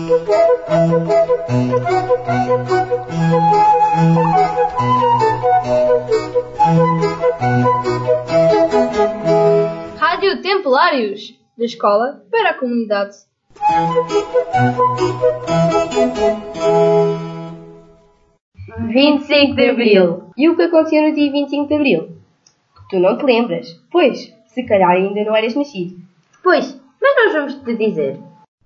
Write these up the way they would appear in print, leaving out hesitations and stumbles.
Rádio Templários, da escola para a comunidade. de Abril. E o que aconteceu no dia 25 de Abril? Tu não te lembras? Pois, se calhar ainda não eras nascido. Pois, mas nós vamos te dizer.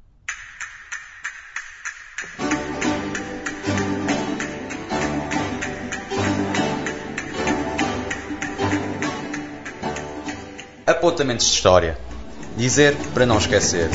Apontamentos de história. Dizer para não esquecer.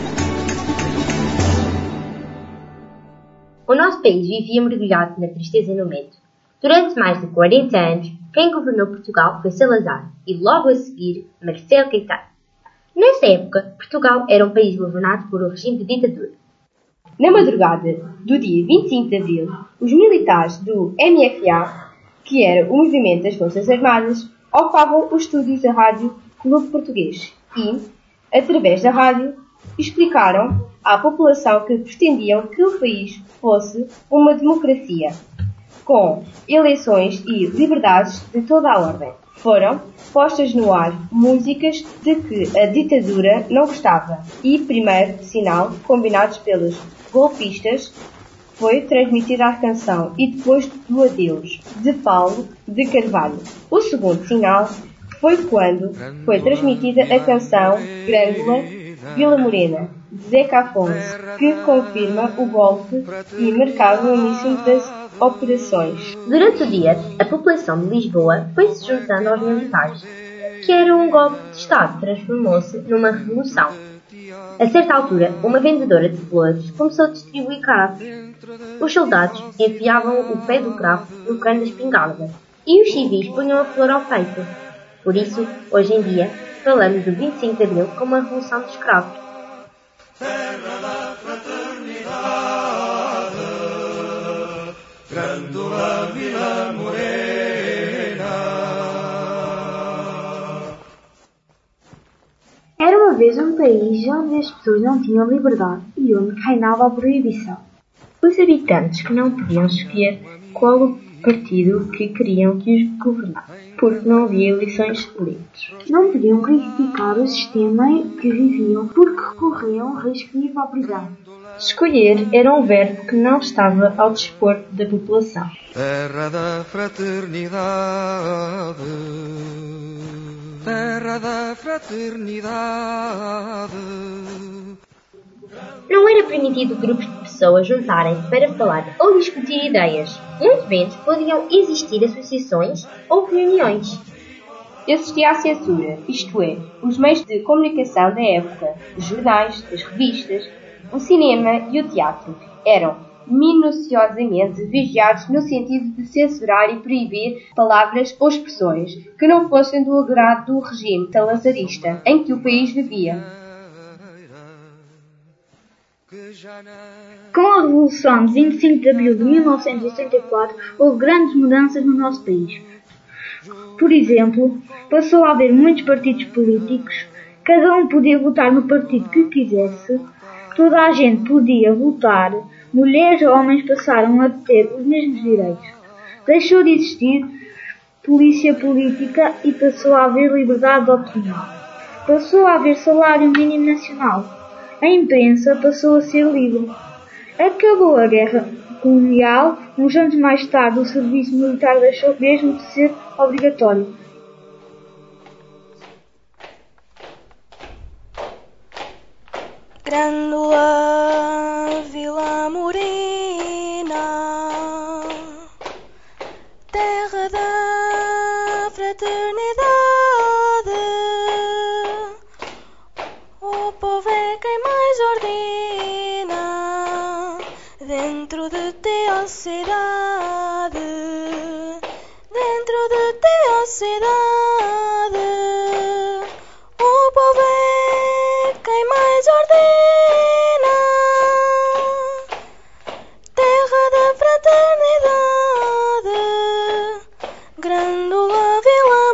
O nosso país vivia mergulhado na tristeza e no medo. Durante mais de 40 anos, quem governou Portugal foi Salazar e logo a seguir Marcelo Caetano. Nessa época, Portugal era um país governado por um regime de ditadura. Na madrugada do dia 25 de Abril, os militares do MFA, que era o Movimento das Forças Armadas, ocupavam os estúdios da Rádio Clube Português e, através da rádio, explicaram à população que pretendiam que o país fosse uma democracia, com eleições e liberdades de toda a ordem. Foram postas no ar músicas de que a ditadura não gostava e, primeiro sinal, combinados pelos golpistas, foi transmitida a canção E Depois do Adeus, de Paulo de Carvalho. O segundo sinal foi quando foi transmitida a canção Grândola Vila Morena, de Zeca Afonso, que confirma o golpe e marcava o início das operações. Durante o dia, a população de Lisboa foi se juntando aos militares, que era um golpe de Estado, transformou-se numa revolução. A certa altura, uma vendedora de flores começou a distribuir cravos. Os soldados enfiavam o pé do cravo no cano da espingarda e os civis punham a flor ao peito. Por isso, hoje em dia, falamos do 25 de Abril como a Revolução dos Cravos. Terra da fraternidade, Grândola Vila Morena. Era uma vez um país onde as pessoas não tinham liberdade e onde reinava a proibição. Os habitantes que não podiam escolher qual o partido que queriam que os governasse, porque não havia eleições livres. Não podiam criticar o sistema em que viviam, porque corriam o risco de ir para a prisão. Escolher era um verbo que não estava ao dispor da população. Terra da fraternidade, terra da fraternidade. Não era permitido grupos de pessoas juntarem-se para falar ou discutir ideias. Muito menos podiam existir associações ou reuniões. Existia a censura, isto é, os meios de comunicação da época, os jornais, as revistas, o cinema e o teatro eram minuciosamente vigiados no sentido de censurar e proibir palavras ou expressões que não fossem do agrado do regime talazarista em que o país vivia. Com a Revolução de 25 de Abril de 1974, houve grandes mudanças no nosso país. Por exemplo, passou a haver muitos partidos políticos, cada um podia votar no partido que quisesse, toda a gente podia votar, mulheres e homens passaram a ter os mesmos direitos. Deixou de existir polícia política e passou a haver liberdade de opinião. Passou a haver salário mínimo nacional. A imprensa passou a ser livre. Acabou a guerra colonial. Uns anos mais tarde, o serviço militar deixou mesmo de ser obrigatório. Grândola Vila Morena, terra da fraternidade. O povo é quem mais ordena dentro de ti, ó cidade, dentro de ti, ó cidade. O povo é quem mais ordena, terra da fraternidade, Grândola Vila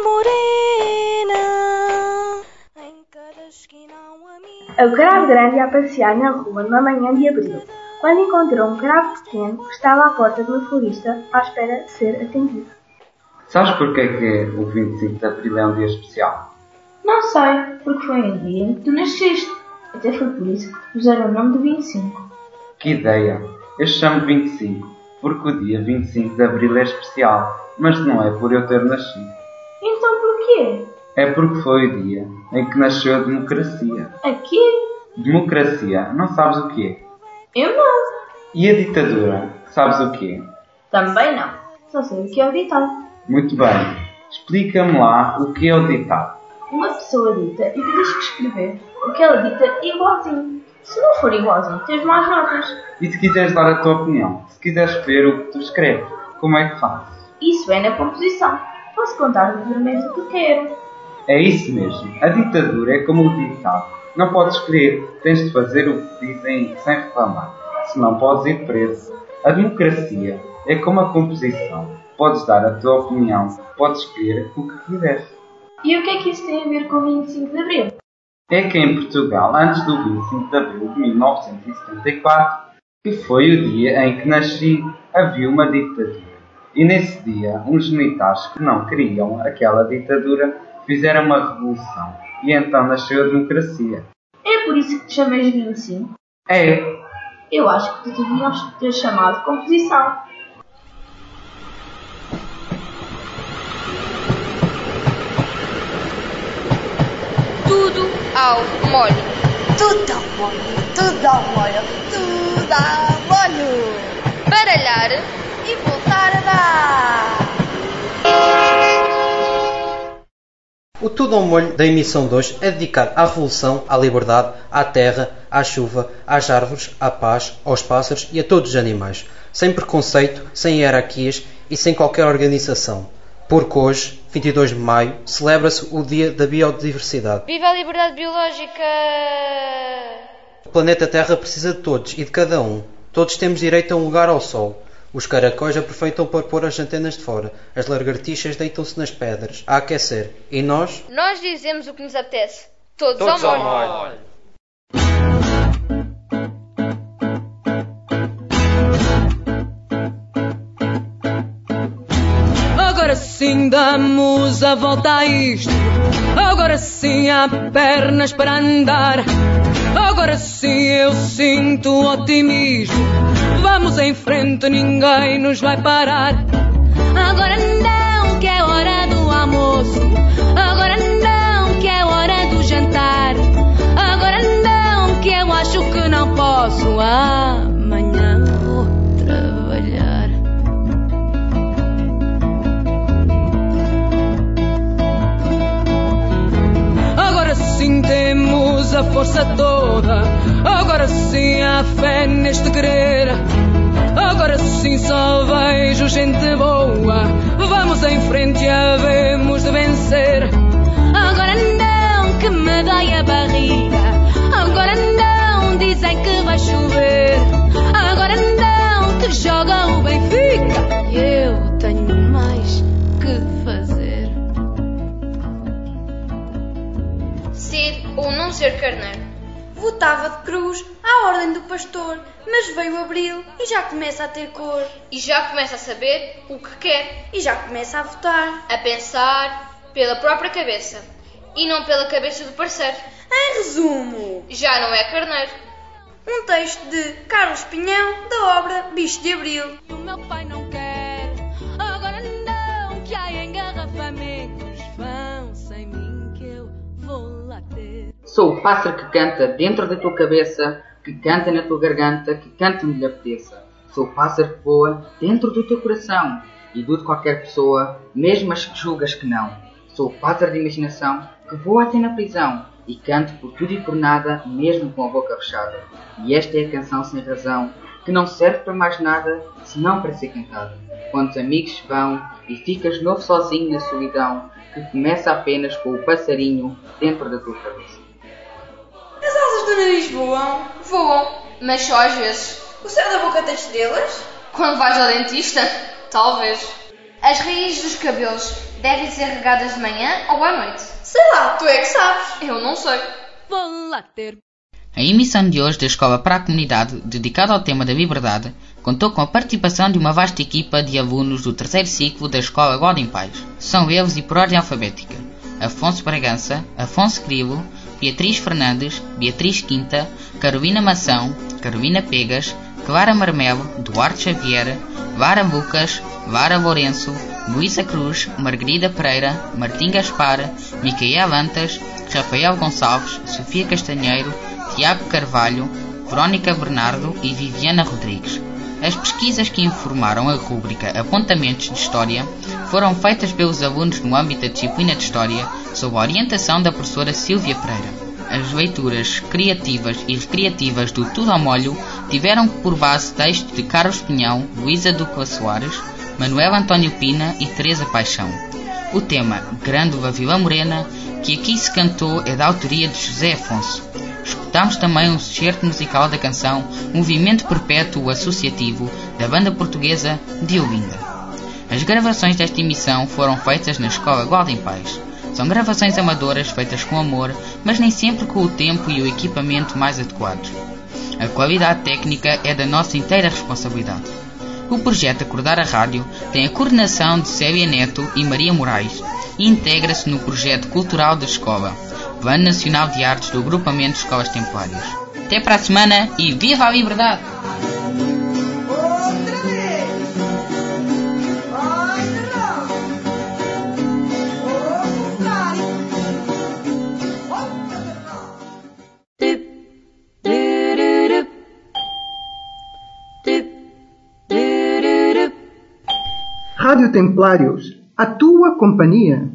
Morena. Em cada esquina há um amigo. A Grande a passear na rua numa manhã de abril. quando encontrou um cravo pequeno que estava à porta de uma florista à espera de ser atendido. Sabes porquê que o 25 de Abril é um dia especial? Não sei, porque foi um dia em que tu nasceste. Até foi por isso que te puseram o nome de 25. Que ideia! Eu chamo 25 porque o dia 25 de Abril é especial, mas não é por eu ter nascido. Então porquê? É porque foi o dia em que nasceu a democracia. Aqui? Democracia, não sabes o que é? Eu não. E a ditadura, sabes o que é? Também não. Só sei o que é o ditado. Muito bem, explica-me lá o que é o ditado. Uma pessoa dita e tu tens que escrever o que ela dita igualzinho. Se não for igualzinho, tens más notas. E se quiseres dar a tua opinião, se quiseres ver o que tu escreves, como é que fazes? Isso é na composição. Posso contar livremente o que quero. É isso mesmo, a ditadura é como o ditado. Não podes escrever, tens de fazer o que dizem sem reclamar, senão podes ir preso. A democracia é como a composição. Podes dar a tua opinião, podes escrever o que quiseres. E o que é que isso tem a ver com o 25 de Abril? É que em Portugal, antes do 25 de Abril de 1974, que foi o dia em que nasci, havia uma ditadura. E nesse dia, uns militares que não queriam aquela ditadura fizeram uma revolução. E então nasceu a democracia. É por isso que te chamas 25? É. Eu acho que tu devias ter chamado composição. Tudo ao molho. Tudo ao molho, tudo ao molho, tudo ao molho. Baralhar E voltar a dar. O Tudo ao Molho da emissão de hoje é dedicado à revolução, à liberdade, à terra, à chuva, às árvores, à paz, aos pássaros e a todos os animais, sem preconceito, sem hierarquias e sem qualquer organização. Porque hoje, 22 de maio, celebra-se o Dia da Biodiversidade. Viva a liberdade biológica! O planeta Terra precisa de todos e de cada um. Todos temos direito a um lugar ao sol. Os caracóis aproveitam para pôr as antenas de fora. As lagartixas deitam-se nas pedras, a aquecer. E nós? Nós dizemos o que nos apetece. Todos ao molho. Agora sim damos a volta a isto. Agora sim há pernas para andar. Agora sim eu sinto otimismo. Vamos em frente, ninguém nos vai parar. Agora não, que é hora do almoço. Agora não, que é hora do jantar. Agora não, que eu acho que não posso. Amanhã vou trabalhar. Agora sim temos a força toda. Agora sim há fé neste querer. Agora sim só vejo gente boa. Vamos em frente e havemos de vencer. Agora não, que me dói a barriga. Agora não, dizem que vai chover. Agora não, que joga o Benfica. E eu tenho mais que fazer. Ser ou não ser carneiro. Votava de cruz à ordem do pastor, mas veio abril e já começa a ter cor. E já começa a saber o que quer. E já começa a votar. A pensar pela própria cabeça. E não pela cabeça do parceiro. Em resumo, já não é carneiro. Um texto de Carlos Pinhão, da obra Bicho de Abril. O meu pai não quer, agora não, que há engarrafamentos. Vão sem mim que eu vou lá ter. Sou o pássaro que canta dentro da tua cabeça, que canta na tua garganta, que canta onde lhe apeteça. Sou o pássaro que voa dentro do teu coração e do de qualquer pessoa, mesmo as que julgas que não. Sou o pássaro de imaginação que voa até na prisão e canto por tudo e por nada, mesmo com a boca fechada. E esta é a canção sem razão, que não serve para mais nada, senão para ser cantada. Quando os amigos se vão e ficas novo sozinho na solidão, que começa apenas com o passarinho dentro da tua cabeça. As asas do nariz voam. Voam, mas só às vezes. O céu da boca tem estrelas. Quando vais ao dentista, talvez. As raízes dos cabelos devem ser regadas de manhã ou à noite. Sei lá, tu é que sabes. Eu não sei. Vou lá ter. A emissão de hoje da Escola para a Comunidade, dedicada ao tema da liberdade, contou com a participação de uma vasta equipa de alunos do terceiro ciclo da Escola Godem Pais. São eles e por ordem alfabética: Afonso Bragança, Afonso Grilo, Beatriz Fernandes, Beatriz Quinta, Carolina Mação, Carolina Pegas, Clara Marmelo, Duarte Xavier, Lara Lucas, Lara Lourenço, Luísa Cruz, Margarida Pereira, Martim Gaspar, Micael Antas, Rafael Gonçalves, Sofia Castanheiro, Tiago Carvalho, Verónica Bernardo e Viviana Rodrigues. As pesquisas que informaram a rúbrica Apontamentos de História foram feitas pelos alunos no âmbito da disciplina de História, sob a orientação da professora Sílvia Pereira. As leituras criativas e recreativas do Tudo ao Molho tiveram por base textos de Carlos Pinhão, Luísa Ducla Soares, Manuel António Pina e Teresa Paixão. O tema Grândola Vila Morena, que aqui se cantou, é da autoria de José Afonso. Escutámos também um excerto musical da canção Movimento Perpétuo Associativo, da banda portuguesa de Olinda. As gravações desta emissão foram feitas na Escola Godem Pais. São gravações amadoras feitas com amor, mas nem sempre com o tempo e o equipamento mais adequados. A qualidade técnica é da nossa inteira responsabilidade. O projeto Acordar a Rádio tem a coordenação de Célia Neto e Maria Moraes e integra-se no projeto cultural da escola, Plano Nacional de Artes do Agrupamento de Escolas Templárias. Até para a semana e viva a liberdade! Rádio Templários, a tua companhia.